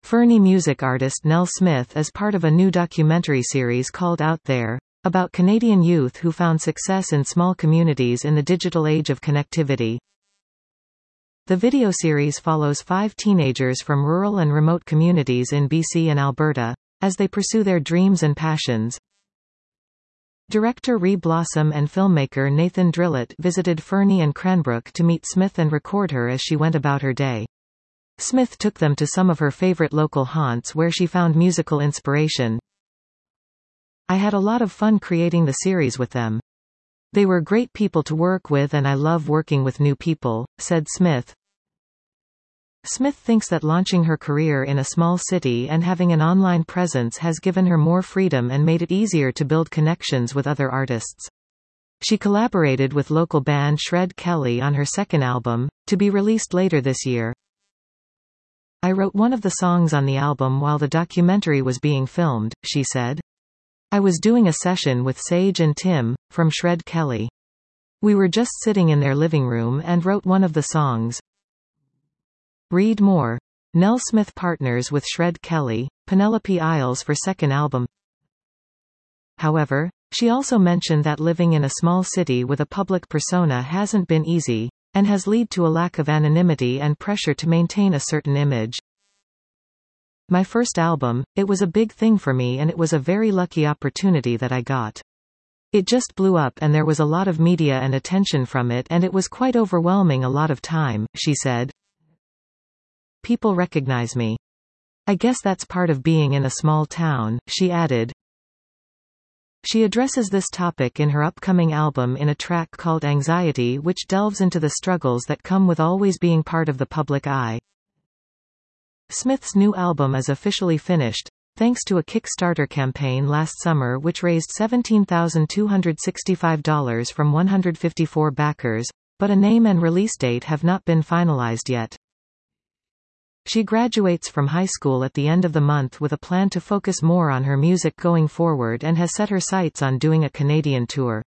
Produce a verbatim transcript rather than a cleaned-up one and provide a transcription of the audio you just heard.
Fernie music artist Nell Smith as part of a new documentary series called Out There, about Canadian youth who found success in small communities in the digital age of connectivity. The video series follows five teenagers from rural and remote communities in B C and Alberta, as they pursue their dreams and passions. Director Ree Blossom and filmmaker Nathan Drillett visited Fernie and Cranbrook to meet Smith and record her as she went about her day. Smith took them to some of her favorite local haunts where she found musical inspiration. "I had a lot of fun creating the series with them. They were great people to work with and I love working with new people," said Smith. Smith thinks that launching her career in a small city and having an online presence has given her more freedom and made it easier to build connections with other artists. She collaborated with local band Shred Kelly on her second album, to be released later this year. "I wrote one of the songs on the album while the documentary was being filmed," she said. "I was doing a session with Sage and Tim, from Shred Kelly. We were just sitting in their living room and wrote one of the songs." Read more. Nell Smith partners with Shred Kelly, Penelope Isles for second album. However, she also mentioned that living in a small city with a public persona hasn't been easy, and has led to a lack of anonymity and pressure to maintain a certain image. "My first album, it was a big thing for me and it was a very lucky opportunity that I got. It just blew up and there was a lot of media and attention from it and it was quite overwhelming a lot of time," she said. "People recognize me. I guess that's part of being in a small town," she added. She addresses this topic in her upcoming album in a track called Anxiety, which delves into the struggles that come with always being part of the public eye. Smith's new album is officially finished, thanks to a Kickstarter campaign last summer which raised seventeen thousand two hundred sixty-five dollars from one hundred fifty-four backers, but a name and release date have not been finalized yet. She graduates from high school at the end of the month with a plan to focus more on her music going forward and has set her sights on doing a Canadian tour.